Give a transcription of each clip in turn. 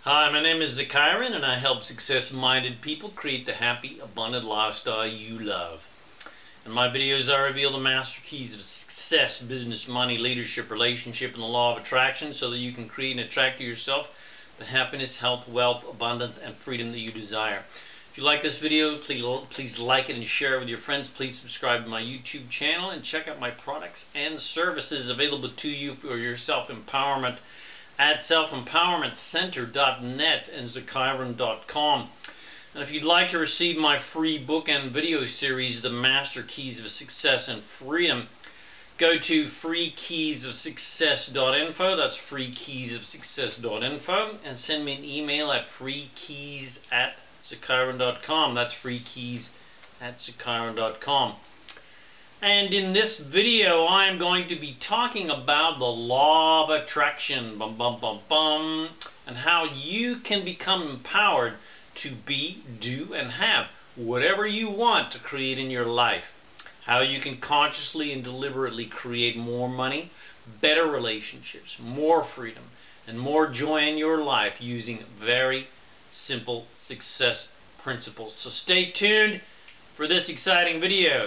Hi, my name is Zakiran, and I help success-minded people create the happy, abundant lifestyle you love. In my videos, I reveal the master keys of success, business, money, leadership, relationship, and the law of attraction so that you can create and attract to yourself the happiness, health, wealth, abundance, and freedom that you desire. If you like this video, please like it and share it with your friends. Please subscribe to my YouTube channel and check out my products and services available to you for your self-empowerment at selfempowermentcenter.net and zakiran.com. And if you'd like to receive my free book and video series, The Master Keys of Success and Freedom, go to freekeysofsuccess.info. That's freekeysofsuccess.info, and send me an email at freekeys@zakiran.com. That's freekeys@zakiran.com. And in this video, I am going to be talking about the law of attraction, and how you can become empowered to be, do, and have whatever you want to create in your life. How you can consciously and deliberately create more money, better relationships, more freedom, and more joy in your life using very simple success principles. So stay tuned for this exciting video.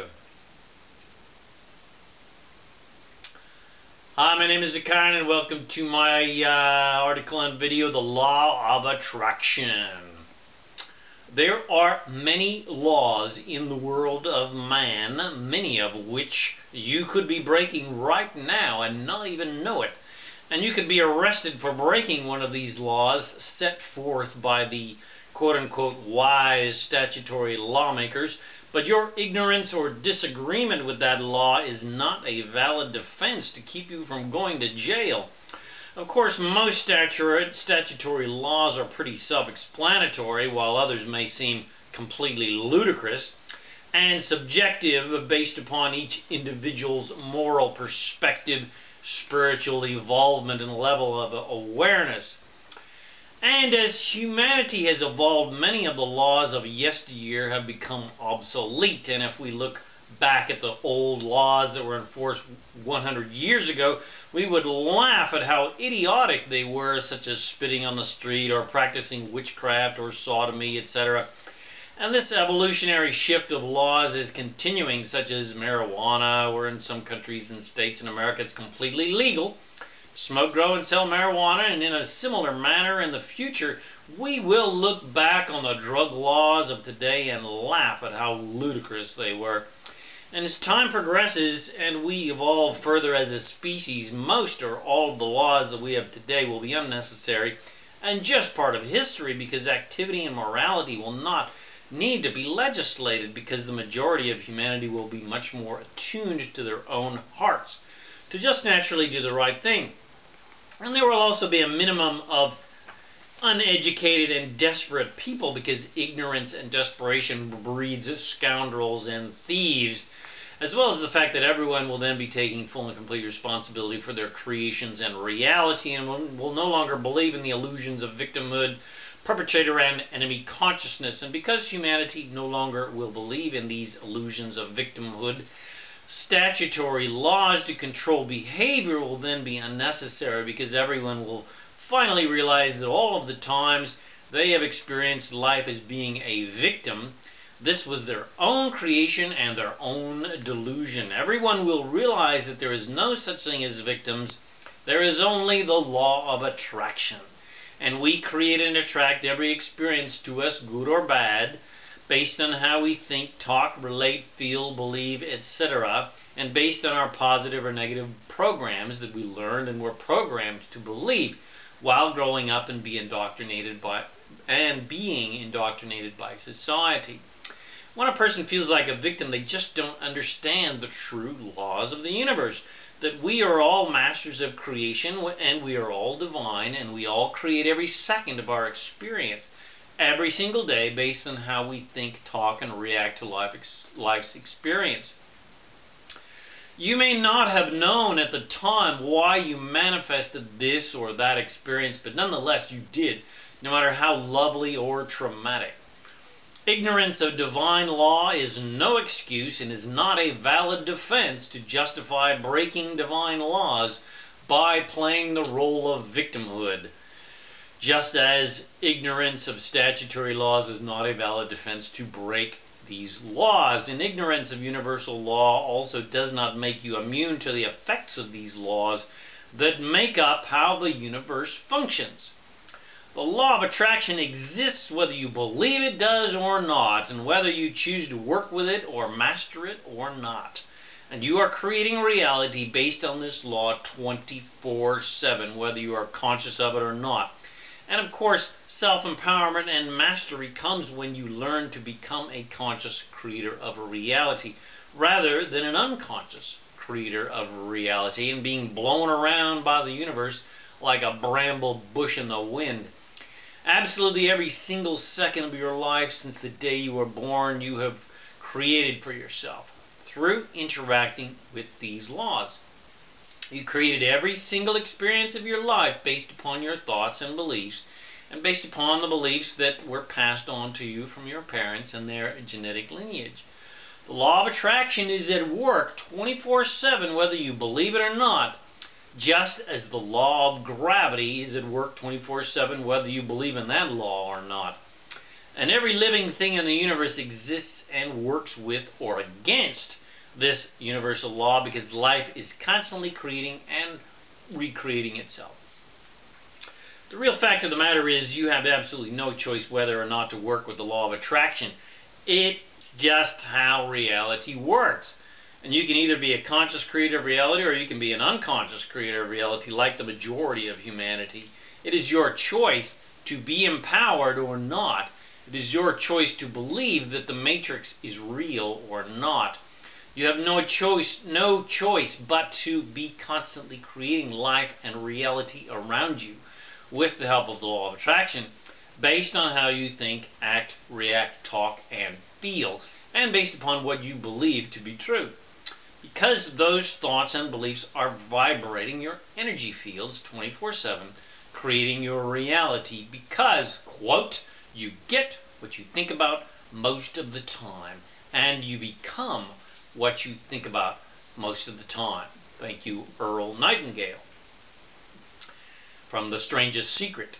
Hi, my name is Zakiran, and welcome to my article and video, The Law of Attraction. There are many laws in the world of man, many of which you could be breaking right now and not even know it. And you could be arrested for breaking one of these laws set forth by the quote-unquote wise statutory lawmakers. But your ignorance or disagreement with that law is not a valid defense to keep you from going to jail. Of course, most statutory laws are pretty self-explanatory, while others may seem completely ludicrous and subjective based upon each individual's moral perspective, spiritual evolvement, and level of awareness. And as humanity has evolved, many of the laws of yesteryear have become obsolete. And if we look back at the old laws that were enforced 100 years ago, we would laugh at how idiotic they were, such as spitting on the street or practicing witchcraft or sodomy, etc. And this evolutionary shift of laws is continuing, such as marijuana, where in some countries and states in America it's completely legal. Smoke, grow, and sell marijuana, and in a similar manner in the future, we will look back on the drug laws of today and laugh at how ludicrous they were. And as time progresses and we evolve further as a species, most or all of the laws that we have today will be unnecessary and just part of history, because activity and morality will not need to be legislated, because the majority of humanity will be much more attuned to their own hearts to just naturally do the right thing. And there will also be a minimum of uneducated and desperate people, because ignorance and desperation breeds scoundrels and thieves, as well as the fact that everyone will then be taking full and complete responsibility for their creations and reality, and will no longer believe in the illusions of victimhood, perpetrator, and enemy consciousness. And because humanity no longer will believe in these illusions of victimhood, statutory laws to control behavior will then be unnecessary, because everyone will finally realize that all of the times they have experienced life as being a victim, this was their own creation and their own delusion. Everyone will realize that there is no such thing as victims. There is only the law of attraction. And we create and attract every experience to us, good or bad, based on how we think, talk, relate, feel, believe, etc., and based on our positive or negative programs that we learned and were programmed to believe while growing up and being indoctrinated by society. When a person feels like a victim, they just don't understand the true laws of the universe, that we are all masters of creation, and we are all divine, and we all create every second of our experience, every single day, based on how we think, talk, and react to life's experience. You may not have known at the time why you manifested this or that experience, but nonetheless you did, no matter how lovely or traumatic. Ignorance of divine law is no excuse and is not a valid defense to justify breaking divine laws by playing the role of victimhood. just as ignorance of statutory laws is not a valid defense to break these laws. And ignorance of universal law also does not make you immune to the effects of these laws that make up how the universe functions. The law of attraction exists whether you believe it does or not, and whether you choose to work with it or master it or not. And you are creating reality based on this law 24/7, whether you are conscious of it or not. And of course, self-empowerment and mastery comes when you learn to become a conscious creator of a reality, rather than an unconscious creator of a reality and being blown around by the universe like a bramble bush in the wind. Absolutely every single second of your life since the day you were born, you have created for yourself through interacting with these laws. You created every single experience of your life based upon your thoughts and beliefs, and based upon the beliefs that were passed on to you from your parents and their genetic lineage. The law of attraction is at work 24/7 whether you believe it or not, just as the law of gravity is at work 24/7 whether you believe in that law or not. And every living thing in the universe exists and works with or against this universal law, because life is constantly creating and recreating itself. The real fact of the matter is you have absolutely no choice whether or not to work with the law of attraction. It's just how reality works. And you can either be a conscious creator of reality or you can be an unconscious creator of reality like the majority of humanity. It is your choice to be empowered or not. It is your choice to believe that the matrix is real or not. You have no choice but to be constantly creating life and reality around you with the help of the law of attraction, based on how you think, act, react, talk, and feel, and based upon what you believe to be true. Because those thoughts and beliefs are vibrating your energy fields 24/7, creating your reality, because, quote, you get what you think about most of the time, and you become what you think about most of the time. Thank you, Earl Nightingale. From The Strangest Secret.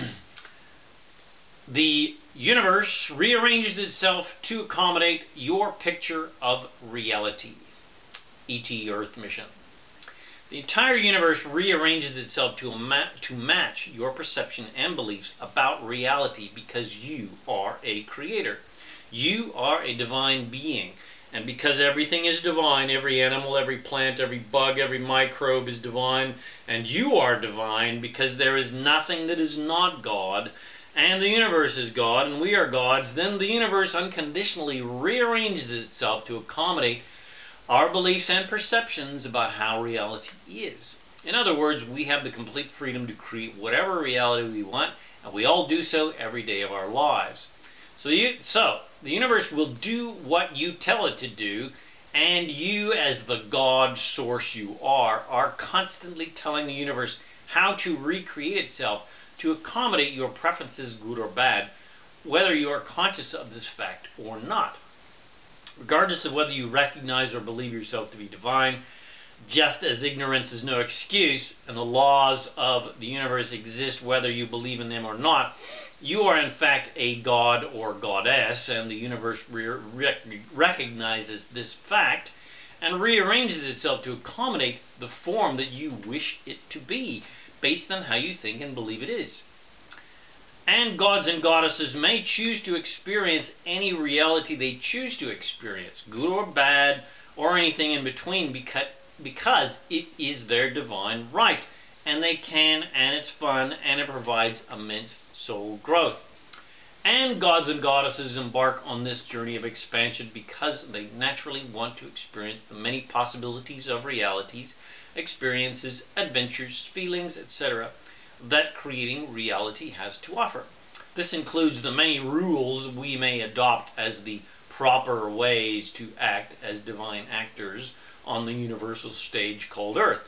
The universe rearranges itself to accommodate your picture of reality. E.T. Earth Mission. The entire universe rearranges itself to match your perception and beliefs about reality, because you are a creator. You are a divine being. And because everything is divine, every animal, every plant, every bug, every microbe is divine, and you are divine, because there is nothing that is not God, and the universe is God, and we are gods, then the universe unconditionally rearranges itself to accommodate our beliefs and perceptions about how reality is. In other words, we have the complete freedom to create whatever reality we want, and we all do so every day of our lives. So the universe will do what you tell it to do, and you, as the God source you are constantly telling the universe how to recreate itself to accommodate your preferences, good or bad, whether you are conscious of this fact or not. Regardless of whether you recognize or believe yourself to be divine, just as ignorance is no excuse and the laws of the universe exist whether you believe in them or not, you are in fact a god or goddess, and the universe recognizes this fact and rearranges itself to accommodate the form that you wish it to be, based on how you think and believe it is. And gods and goddesses may choose to experience any reality they choose to experience, good or bad, or anything in between, because it is their divine right, and they can, and it's fun, and it provides immense soul growth. And gods and goddesses embark on this journey of expansion because they naturally want to experience the many possibilities of realities, experiences, adventures, feelings, etc. that creating reality has to offer. This includes the many rules we may adopt as the proper ways to act as divine actors on the universal stage called Earth.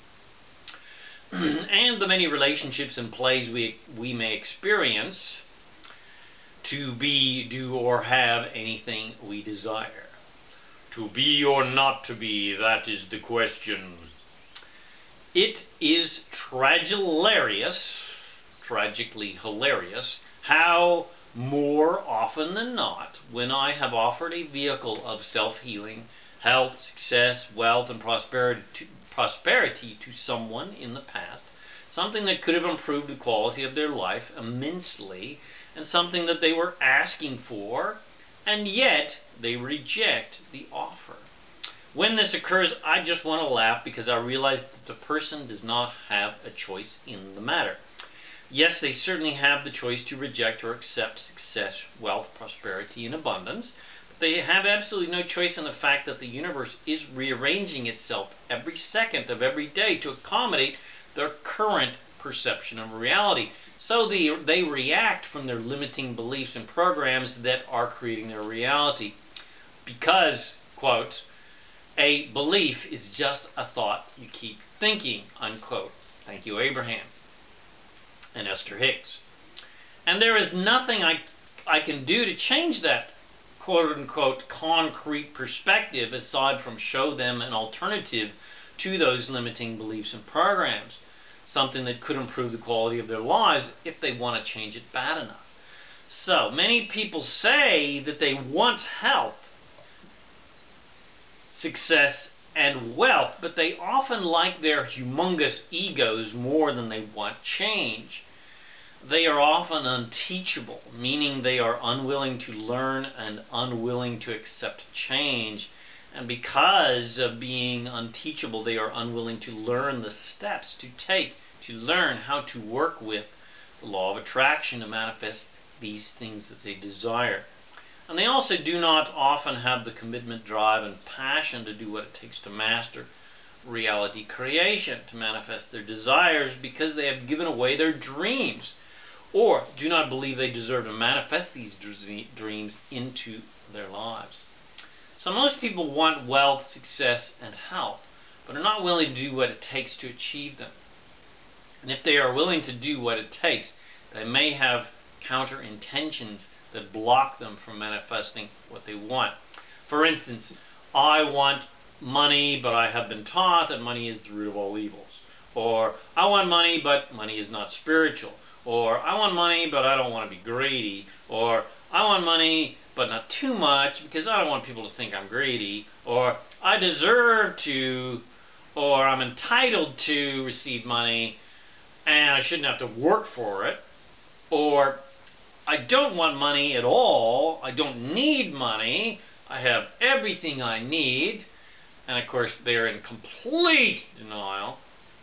And the many relationships and plays we may experience to be, do, or have anything we desire. To be or not to be, that is the question. It is tragilarious tragically hilarious how more often than not, when I have offered a vehicle of self-healing, health, success, wealth, and prosperity to someone in the past, something that could have improved the quality of their life immensely, and something that they were asking for, and yet they reject the offer. When this occurs, I just want to laugh because I realize that the person does not have a choice in the matter. Yes, they certainly have the choice to reject or accept success, wealth, prosperity, and abundance, but they have absolutely no choice in the fact that the universe is rearranging itself every second of every day to accommodate their current perception of reality. So they react from their limiting beliefs and programs that are creating their reality. Because, quote, a belief is just a thought you keep thinking, unquote. Thank you, Abraham and Esther Hicks. And there is nothing I can do to change that quote-unquote concrete perspective aside from show them an alternative to those limiting beliefs and programs, something that could improve the quality of their lives if they want to change it bad enough. So many people say that they want health, success, and wealth, but they often like their humongous egos more than they want change. They are often unteachable, meaning they are unwilling to learn and unwilling to accept change. And because of being unteachable, they are unwilling to learn the steps to take to learn how to work with the law of attraction to manifest these things that they desire. And they also do not often have the commitment, drive, and passion to do what it takes to master reality creation, to manifest their desires, because they have given away their dreams, or do not believe they deserve to manifest these dreams into their lives. So most people want wealth, success, and health, but are not willing to do what it takes to achieve them. And if they are willing to do what it takes, they may have counter intentions that block them from manifesting what they want. For instance, I want money, but I have been taught that money is the root of all evils. Or, I want money, but money is not spiritual. Or, I want money, but I don't want to be greedy. Or, I want money, but not too much, because I don't want people to think I'm greedy. Or, I deserve to, or I'm entitled to receive money, and I shouldn't have to work for it. Or, I don't want money at all. I don't need money. I have everything I need. And of course, they're in complete denial.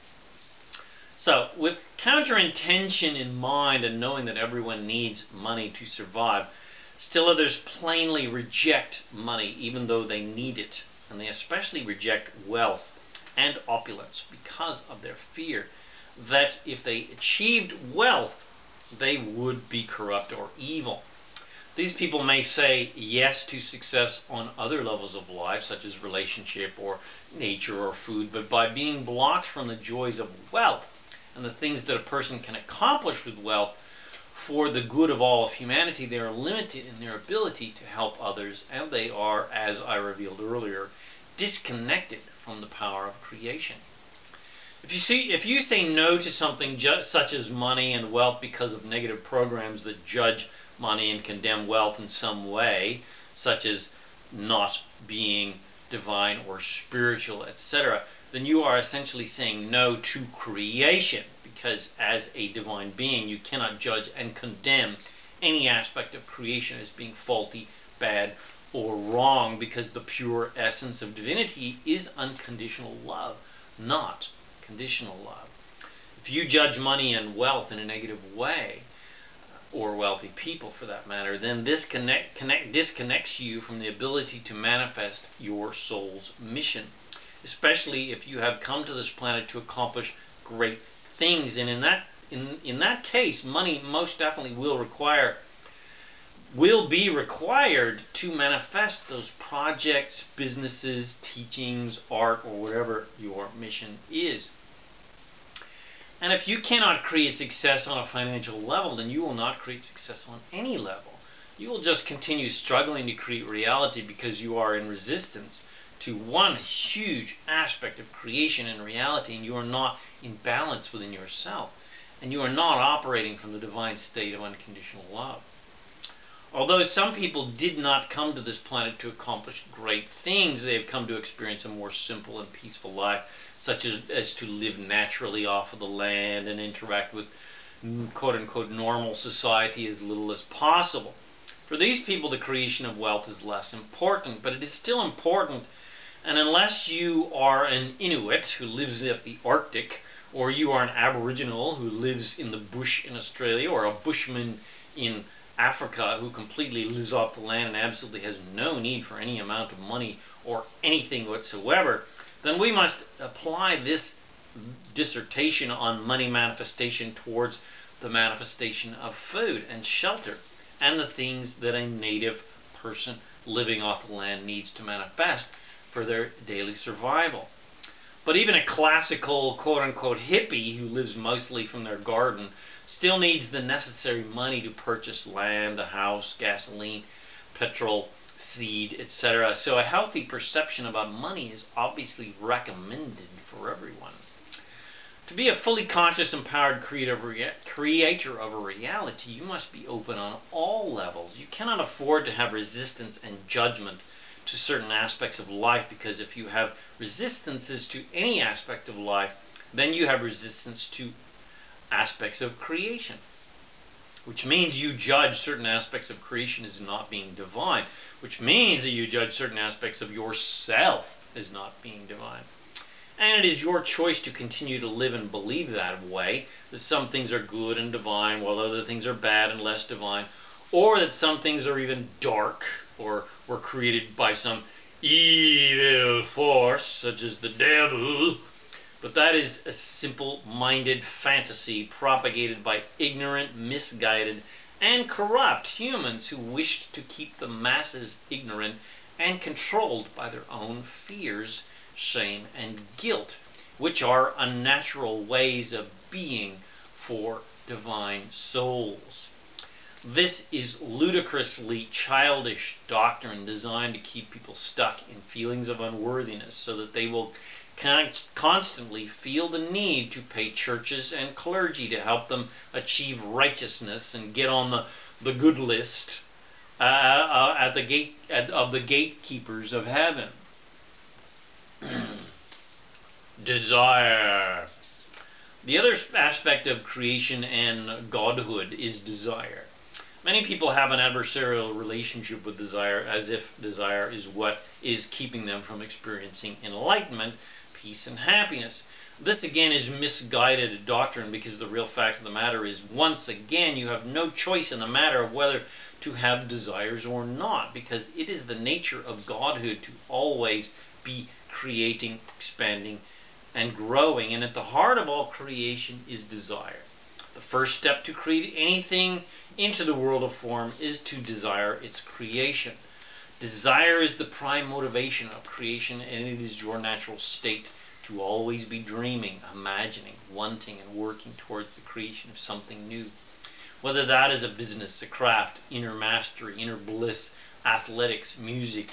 So, with counter-intention in mind and knowing that everyone needs money to survive, still others plainly reject money even though they need it. And they especially reject wealth and opulence because of their fear that if they achieved wealth, they would be corrupt or evil. These people may say yes to success on other levels of life, such as relationship or nature or food, but by being blocked from the joys of wealth and the things that a person can accomplish with wealth for the good of all of humanity, they are limited in their ability to help others, and they are, as I revealed earlier, disconnected from the power of creation. If you say no to something such as money and wealth because of negative programs that judge money and condemn wealth in some way, such as not being divine or spiritual, etc., then you are essentially saying no to creation, because as a divine being, you cannot judge and condemn any aspect of creation as being faulty, bad, or wrong, because the pure essence of divinity is unconditional love, not conditional love. If you judge money and wealth in a negative way, or wealthy people for that matter, then this disconnects you from the ability to manifest your soul's mission, especially if you have come to this planet to accomplish great things. And in that case, money most definitely will be required to manifest those projects, businesses, teachings, art, or whatever your mission is. And if you cannot create success on a financial level, then you will not create success on any level. You will just continue struggling to create reality because you are in resistance to one huge aspect of creation and reality, and you are not in balance within yourself. and you are not operating from the divine state of unconditional love. Although some people did not come to this planet to accomplish great things, they have come to experience a more simple and peaceful life, such as to live naturally off of the land and interact with quote-unquote normal society as little as possible. For these people, the creation of wealth is less important, but it is still important, and unless you are an Inuit who lives at the Arctic, or you are an Aboriginal who lives in the bush in Australia, or a bushman in Africa who completely lives off the land and absolutely has no need for any amount of money or anything whatsoever, then we must apply this dissertation on money manifestation towards the manifestation of food and shelter and the things that a native person living off the land needs to manifest for their daily survival. But even a classical quote-unquote hippie who lives mostly from their garden still needs the necessary money to purchase land, a house, gasoline, petrol, seed, etc. So a healthy perception about money is obviously recommended for everyone. To be a fully conscious, empowered creator of a reality, you must be open on all levels. You cannot afford to have resistance and judgment to certain aspects of life, because if you have resistances to any aspect of life, then you have resistance to aspects of creation, which means you judge certain aspects of creation as not being divine, which means that you judge certain aspects of yourself as not being divine. And it is your choice to continue to live and believe that way, that some things are good and divine while other things are bad and less divine, or that some things are even dark or were created by some evil force such as the devil. But that is a simple-minded fantasy propagated by ignorant, misguided, and corrupt humans who wished to keep the masses ignorant and controlled by their own fears, shame, and guilt, which are unnatural ways of being for divine souls. This is ludicrously childish doctrine designed to keep people stuck in feelings of unworthiness so that they will constantly feel the need to pay churches and clergy to help them achieve righteousness and get on the good list at the gate of the gatekeepers of heaven. Desire. The other aspect of creation and godhood is desire. Many people have an adversarial relationship with desire, as if desire is what is keeping them from experiencing enlightenment, peace, and happiness. This again is misguided doctrine, because the real fact of the matter is, once again, you have no choice in the matter of whether to have desires or not, because it is the nature of godhood to always be creating, expanding, and growing, and at the heart of all creation is desire. The first step to create anything into the world of form is to desire its creation. Desire is the prime motivation of creation, and it is your natural state to always be dreaming, imagining, wanting, and working towards the creation of something new. Whether that is a business, a craft, inner mastery, inner bliss, athletics, music,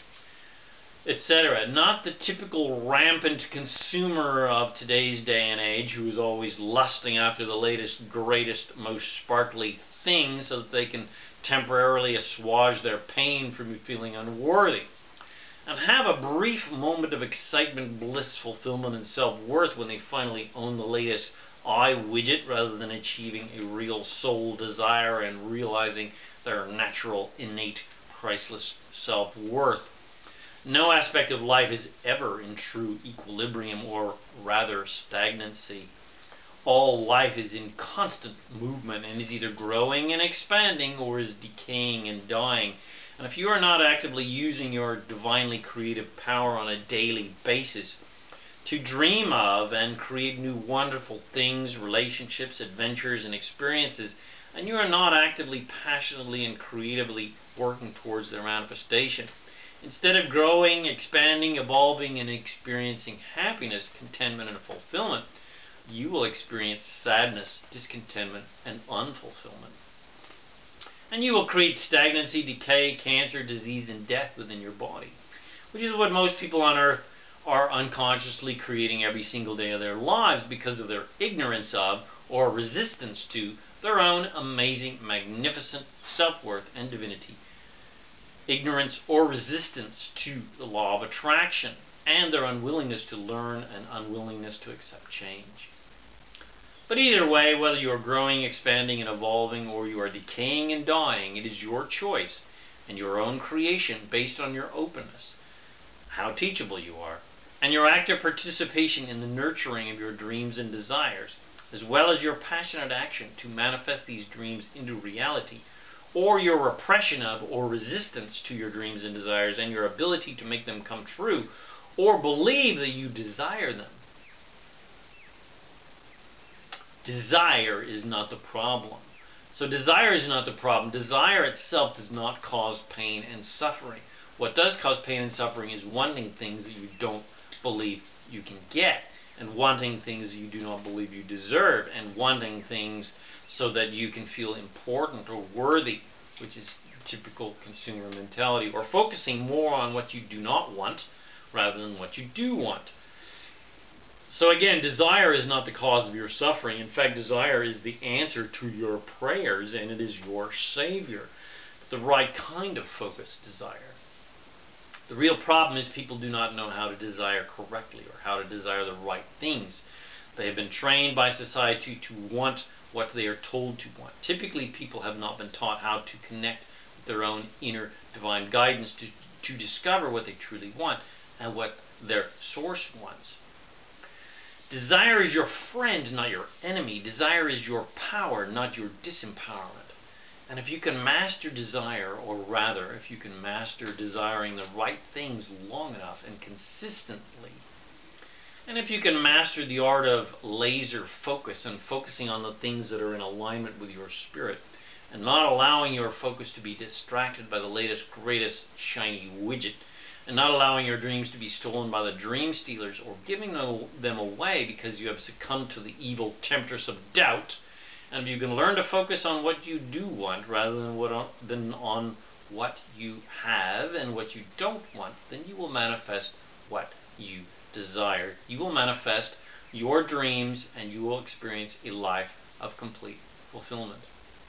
etc. Not the typical rampant consumer of today's day and age who is always lusting after the latest, greatest, most sparkly thing so that they can temporarily assuage their pain from feeling unworthy and have a brief moment of excitement, bliss, fulfillment, and self-worth when they finally own the latest widget, rather than achieving a real soul desire and realizing their natural, innate, priceless self-worth. No aspect of life is ever in true equilibrium, or rather stagnancy. All life is in constant movement and is either growing and expanding or is decaying and dying. And if you are not actively using your divinely creative power on a daily basis to dream of and create new wonderful things, relationships, adventures, and experiences, and you are not actively, passionately, and creatively working towards their manifestation, instead of growing, expanding, evolving, and experiencing happiness, contentment, and fulfillment, you will experience sadness, discontentment, and unfulfillment. And you will create stagnancy, decay, cancer, disease, and death within your body, which is what most people on earth are unconsciously creating every single day of their lives because of their ignorance of or resistance to their own amazing, magnificent self-worth and divinity. Ignorance or resistance to the law of attraction and their unwillingness to learn and unwillingness to accept change. But either way, whether you are growing, expanding, and evolving, or you are decaying and dying, it is your choice and your own creation based on your openness, how teachable you are, and your active participation in the nurturing of your dreams and desires, as well as your passionate action to manifest these dreams into reality, or your repression of or resistance to your dreams and desires and your ability to make them come true, or believe that you desire them. Desire is not the problem. So desire is not the problem. Desire itself does not cause pain and suffering. What does cause pain and suffering is wanting things that you don't believe you can get, and wanting things you do not believe you deserve, and wanting things so that you can feel important or worthy, which is typical consumer mentality, or focusing more on what you do not want rather than what you do want. So again, desire is not the cause of your suffering. In fact, desire is the answer to your prayers, and it is your savior. The right kind of focused desire. The real problem is people do not know how to desire correctly or how to desire the right things. They have been trained by society to want what they are told to want. Typically, people have not been taught how to connect with their own inner divine guidance to discover what they truly want and what their source wants. Desire is your friend, not your enemy. Desire is your power, not your disempowerment. And if you can master desire, or rather, if you can master desiring the right things long enough and consistently, and if you can master the art of laser focus and focusing on the things that are in alignment with your spirit, and not allowing your focus to be distracted by the latest, greatest shiny widget, and not allowing your dreams to be stolen by the dream stealers or giving them away because you have succumbed to the evil temptress of doubt, and if you can learn to focus on what you do want rather than on what you have and what you don't want, then you will manifest what you desire. You will manifest your dreams and you will experience a life of complete fulfillment.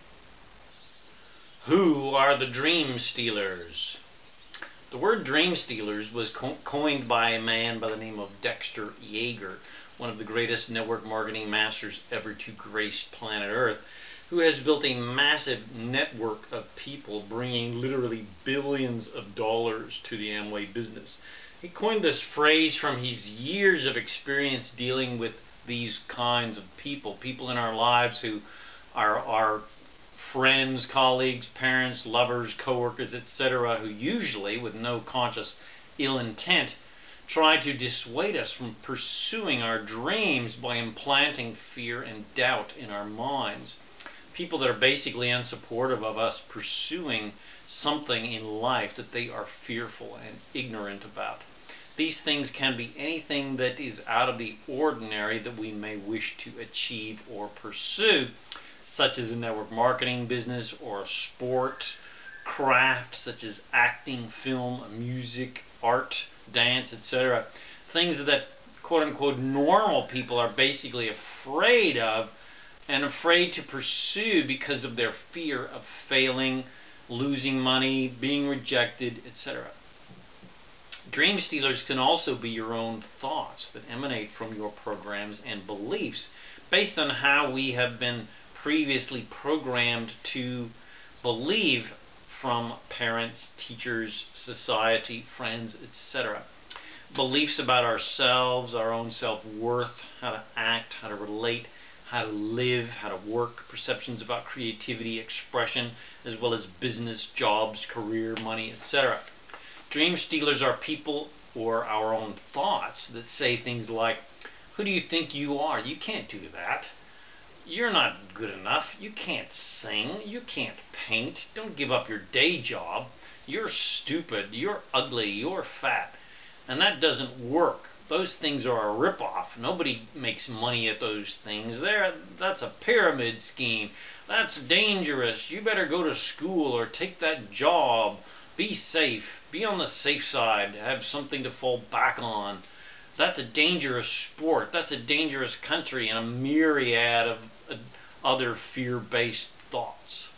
Who are the dream stealers? The word dream stealers was coined by a man by the name of Dexter Yeager, one of the greatest network marketing masters ever to grace planet Earth, who has built a massive network of people bringing literally billions of dollars to the Amway business. He coined this phrase from his years of experience dealing with these kinds of people in our lives who are our friends, colleagues, parents, lovers, coworkers, etc., who usually, with no conscious ill intent, try to dissuade us from pursuing our dreams by implanting fear and doubt in our minds. People that are basically unsupportive of us pursuing something in life that they are fearful and ignorant about. These things can be anything that is out of the ordinary that we may wish to achieve or pursue, such as a network marketing business or a sport, craft such as acting, film, music, art, dance, etc. Things that quote-unquote normal people are basically afraid of and afraid to pursue because of their fear of failing, losing money, being rejected, etc. Dream stealers can also be your own thoughts that emanate from your programs and beliefs based on how we have been previously programmed to believe from parents, teachers, society, friends, etc. Beliefs about ourselves, our own self-worth, how to act, how to relate, how to live, how to work, perceptions about creativity, expression, as well as business, jobs, career, money, etc. Dream stealers are people or our own thoughts that say things like, "Who do you think you are? You can't do that. You're not good enough. You can't sing. You can't paint. Don't give up your day job. You're stupid. You're ugly. You're fat." And that doesn't work. Those things are a ripoff. Nobody makes money at those things. That's a pyramid scheme. That's dangerous. You better go to school or take that job. Be safe. Be on the safe side. Have something to fall back on. That's a dangerous sport. That's a dangerous country, and a myriad of other fear-based thoughts.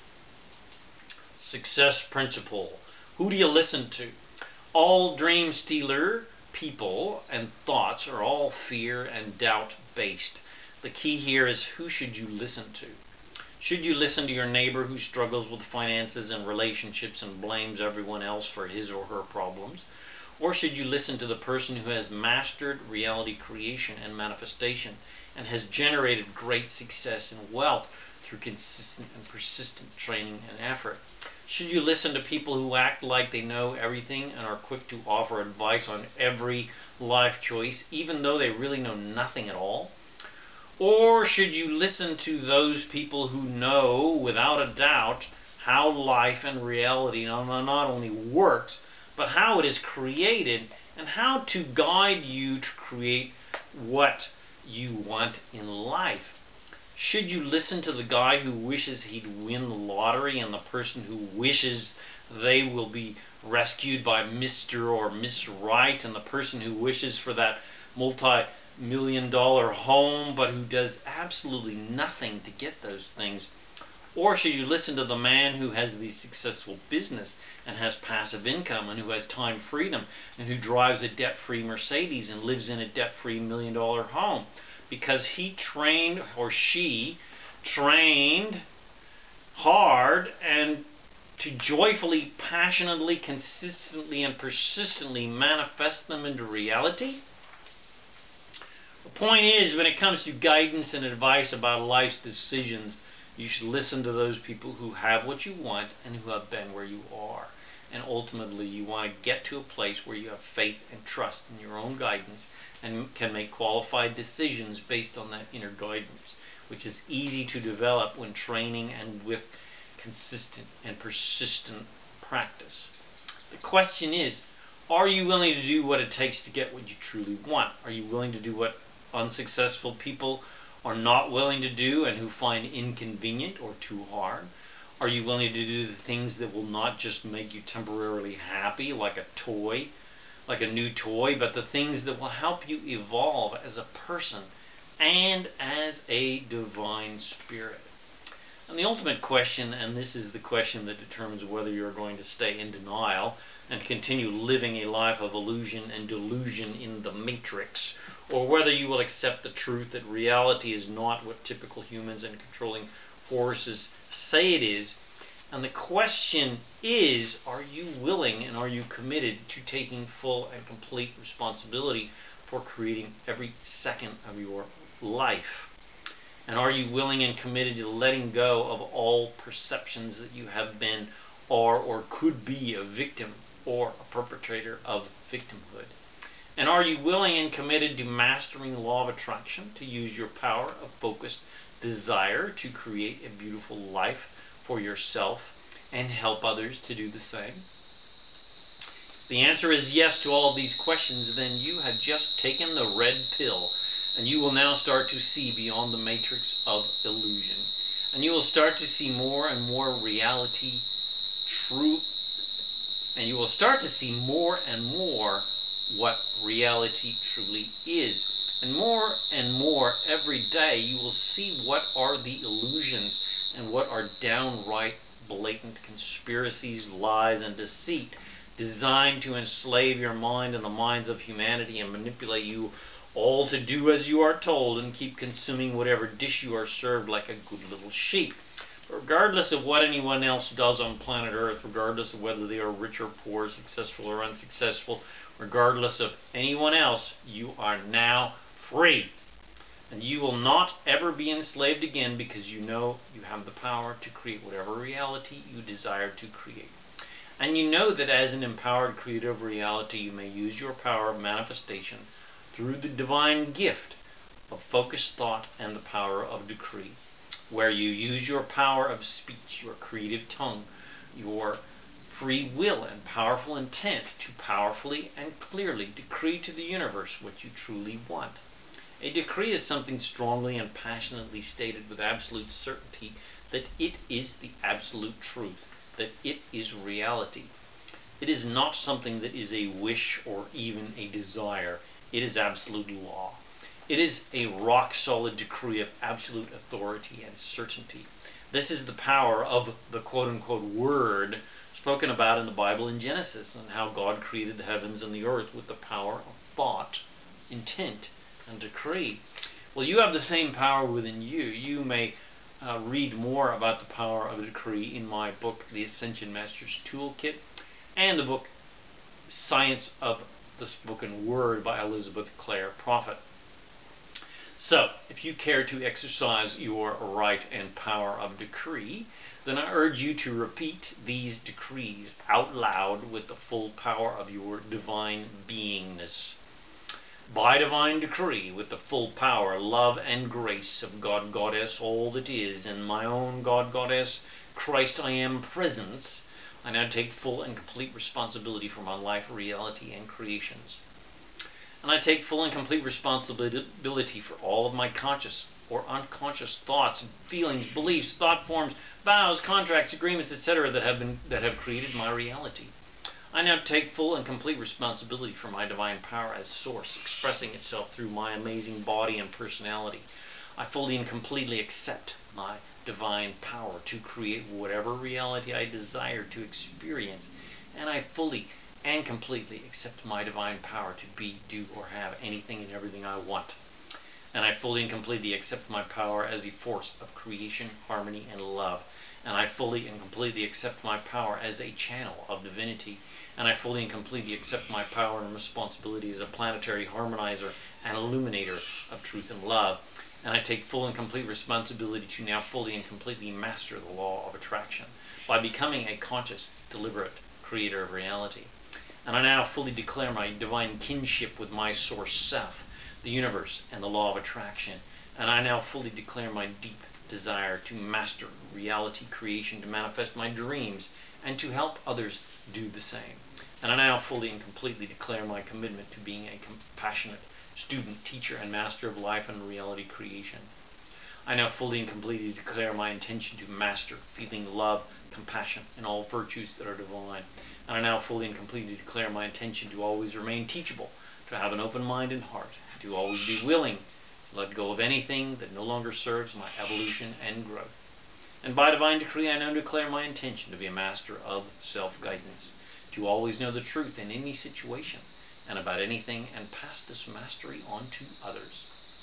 Success principle. Who do you listen to? All dream stealer people and thoughts are all fear and doubt based. The key here is, who should you listen to? Should you listen to your neighbor who struggles with finances and relationships and blames everyone else for his or her problems? Or should you listen to the person who has mastered reality creation and manifestation and has generated great success and wealth through consistent and persistent training and effort? Should you listen to people who act like they know everything and are quick to offer advice on every life choice, even though they really know nothing at all? Or should you listen to those people who know, without a doubt, how life and reality not only works, but how it is created, and how to guide you to create what you want in life? Should you listen to the guy who wishes he'd win the lottery and the person who wishes they will be rescued by Mr. or Miss Right, and the person who wishes for that multi-million-dollar home but who does absolutely nothing to get those things? Or should you listen to the man who has the successful business and has passive income and who has time freedom and who drives a debt-free Mercedes and lives in a debt-free $1 million home because he trained, or she trained hard and to joyfully, passionately, consistently, and persistently manifest them into reality? The point is, when it comes to guidance and advice about life's decisions, you should listen to those people who have what you want and who have been where you are. And ultimately, you want to get to a place where you have faith and trust in your own guidance and can make qualified decisions based on that inner guidance, which is easy to develop when training and with consistent and persistent practice. The question is, are you willing to do what it takes to get what you truly want? Are you willing to do what unsuccessful people are not willing to do and who find inconvenient or too hard? Are you willing to do the things that will not just make you temporarily happy, like a toy, like a new toy, but the things that will help you evolve as a person and as a divine spirit? And the ultimate question, and this is the question that determines whether you're going to stay in denial and continue living a life of illusion and delusion in the matrix, or whether you will accept the truth that reality is not what typical humans and controlling forces say it is. And the question is, are you willing and are you committed to taking full and complete responsibility for creating every second of your life? And are you willing and committed to letting go of all perceptions that you have been or could be a victim or a perpetrator of victimhood? And are you willing and committed to mastering the law of attraction, to use your power of focused desire to create a beautiful life for yourself and help others to do the same? The answer is yes to all of these questions. Then you have just taken the red pill, and you will now start to see beyond the matrix of illusion. And you will start to see more and more reality, true, and you will start to see more and more what reality truly is. And more every day you will see what are the illusions and what are downright blatant conspiracies, lies, and deceit designed to enslave your mind and the minds of humanity and manipulate you all to do as you are told and keep consuming whatever dish you are served like a good little sheep. Regardless of what anyone else does on planet Earth, regardless of whether they are rich or poor, successful or unsuccessful, regardless of anyone else, you are now free. And you will not ever be enslaved again, because you know you have the power to create whatever reality you desire to create. And you know that as an empowered creative reality, you may use your power of manifestation through the divine gift of focused thought and the power of decree, where you use your power of speech, your creative tongue, your free will and powerful intent to powerfully and clearly decree to the universe what you truly want. A decree is something strongly and passionately stated with absolute certainty that it is the absolute truth, that it is reality. It is not something that is a wish or even a desire. It is absolute law. It is a rock-solid decree of absolute authority and certainty. This is the power of the quote-unquote word spoken about in the Bible in Genesis, and how God created the heavens and the earth with the power of thought, intent, and decree. Well, you have the same power within you. You may read more about the power of a decree in my book, The Ascension Master's Toolkit, and the book Science of the Spoken Word by Elizabeth Clare Prophet. So, if you care to exercise your right and power of decree, then I urge you to repeat these decrees out loud with the full power of your divine beingness. By divine decree, with the full power, love, and grace of God, Goddess, all that is, and my own God, Goddess, Christ I am presence, I now take full and complete responsibility for my life, reality, and creations. And I take full and complete responsibility for all of my conscious or unconscious thoughts, feelings, beliefs, thought forms, vows, contracts, agreements, etc. that have created my reality. I now take full and complete responsibility for my divine power as source, expressing itself through my amazing body and personality. I fully and completely accept my divine power to create whatever reality I desire to experience, and I fully and completely accept my divine power to be, do, or have anything and everything I want. And I fully and completely accept my power as a force of creation, harmony, and love. And I fully and completely accept my power as a channel of divinity. And I fully and completely accept my power and responsibility as a planetary harmonizer and illuminator of truth and love. And I take full and complete responsibility to now fully and completely master the law of attraction by becoming a conscious, deliberate creator of reality. And I now fully declare my divine kinship with my source self, the universe, and the law of attraction. And I now fully declare my deep desire to master reality creation, to manifest my dreams, and to help others do the same. And I now fully and completely declare my commitment to being a compassionate student, teacher, and master of life and reality creation. I now fully and completely declare my intention to master feeling love, compassion, and all virtues that are divine. And I now fully and completely declare my intention to always remain teachable, to have an open mind and heart, to always be willing to let go of anything that no longer serves my evolution and growth. And by divine decree, I now declare my intention to be a master of self-guidance, to always know the truth in any situation and about anything, and pass this mastery on to others.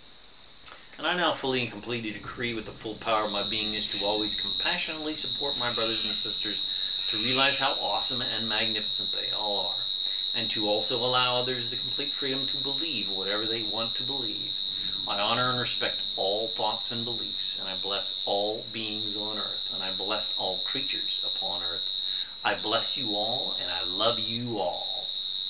And I now fully and completely decree with the full power of my beingness to always compassionately support my brothers and sisters to realize how awesome and magnificent they all are, and to also allow others the complete freedom to believe whatever they want to believe. I honor and respect all thoughts and beliefs, and I bless all beings on earth, and I bless all creatures upon earth. I bless you all, and I love you all.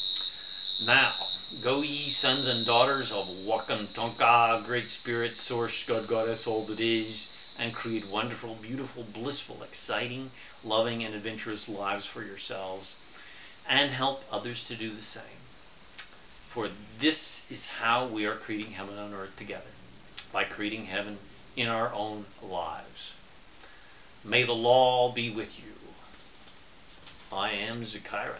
Now, go ye sons and daughters of Wakan Tonka, Great Spirit, Source, God, Goddess, all that is, and create wonderful, beautiful, blissful, exciting, loving, and adventurous lives for yourselves, and help others to do the same. For this is how we are creating heaven on earth together, by creating heaven in our own lives. May the law be with you. I am Zakairan.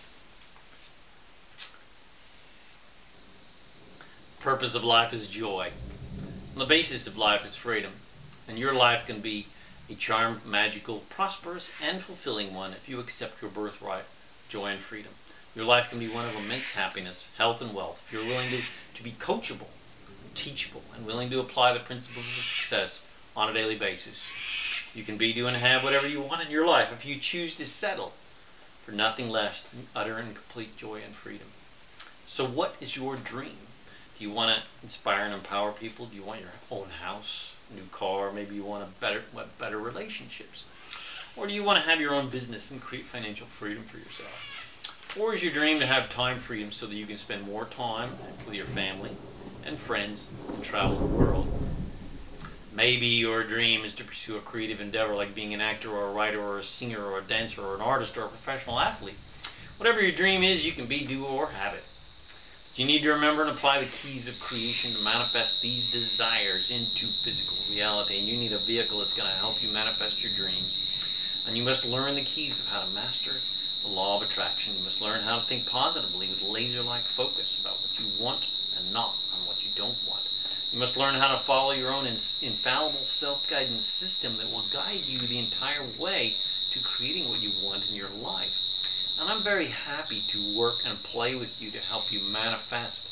The purpose of life is joy. And the basis of life is freedom. And your life can be a charmed, magical, prosperous, and fulfilling one if you accept your birthright, joy and freedom. Your life can be one of immense happiness, health, and wealth if you're willing to be coachable, teachable, and willing to apply the principles of success on a daily basis. You can be, do, and have whatever you want in your life if you choose to settle for nothing less than utter and complete joy and freedom. So what is your dream? Do you want to inspire and empower people? Do you want your own house, new car? Maybe you want better relationships. Or do you want to have your own business and create financial freedom for yourself? Or is your dream to have time freedom so that you can spend more time with your family and friends and travel the world? Maybe your dream is to pursue a creative endeavor like being an actor or a writer or a singer or a dancer or an artist or a professional athlete. Whatever your dream is, you can be, do, or have it. You need to remember and apply the keys of creation to manifest these desires into physical reality. And you need a vehicle that's going to help you manifest your dreams. And you must learn the keys of how to master the law of attraction. You must learn how to think positively with laser-like focus about what you want and not on what you don't want. You must learn how to follow your own infallible self-guidance system that will guide you the entire way to creating what you want in your life. And I'm very happy to work and play with you to help you manifest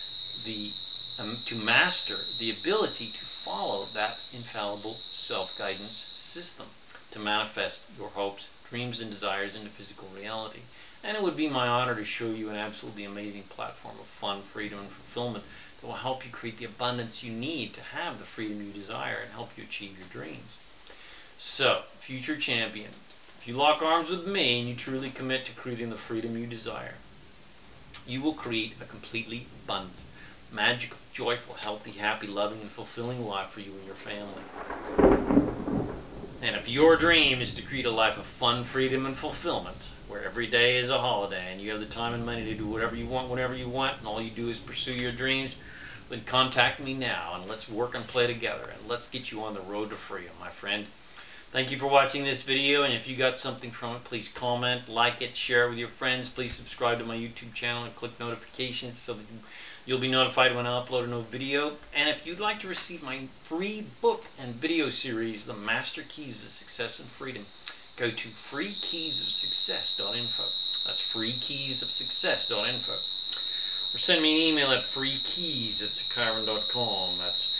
to master the ability to follow that infallible self-guidance system, to manifest your hopes, dreams, and desires into physical reality. And it would be my honor to show you an absolutely amazing platform of fun, freedom, and fulfillment that will help you create the abundance you need to have the freedom you desire and help you achieve your dreams. So, future champion, if you lock arms with me and you truly commit to creating the freedom you desire, you will create a completely abundant, magical, joyful, healthy, happy, loving, and fulfilling life for you and your family. And if your dream is to create a life of fun, freedom, and fulfillment, where every day is a holiday and you have the time and money to do whatever you want, whenever you want, and all you do is pursue your dreams, then contact me now and let's work and play together and let's get you on the road to freedom, my friend. Thank you for watching this video, and if you got something from it, please comment, like it, share it with your friends. Please subscribe to my YouTube channel and click notifications so that you'll be notified when I upload a new video. And if you'd like to receive my free book and video series, The Master Keys of Success and Freedom, go to freekeysofsuccess.info. That's freekeysofsuccess.info. Or send me an email at freekeys@zakairan.com. That's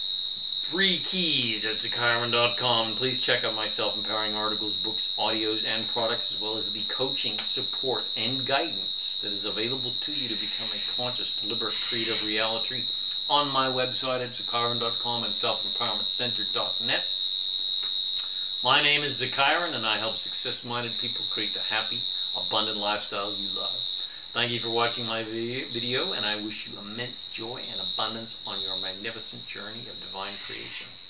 freekeys@zakairan.com. Please check out my self-empowering articles, books, audios, and products, as well as the coaching, support, and guidance that is available to you to become a conscious, deliberate, creative reality on my website at zakairan.com and selfempowermentcenter.net. My name is Zakairan, and I help success-minded people create the happy, abundant lifestyle you love. Thank you for watching my video, and I wish you immense joy and abundance on your magnificent journey of divine creation.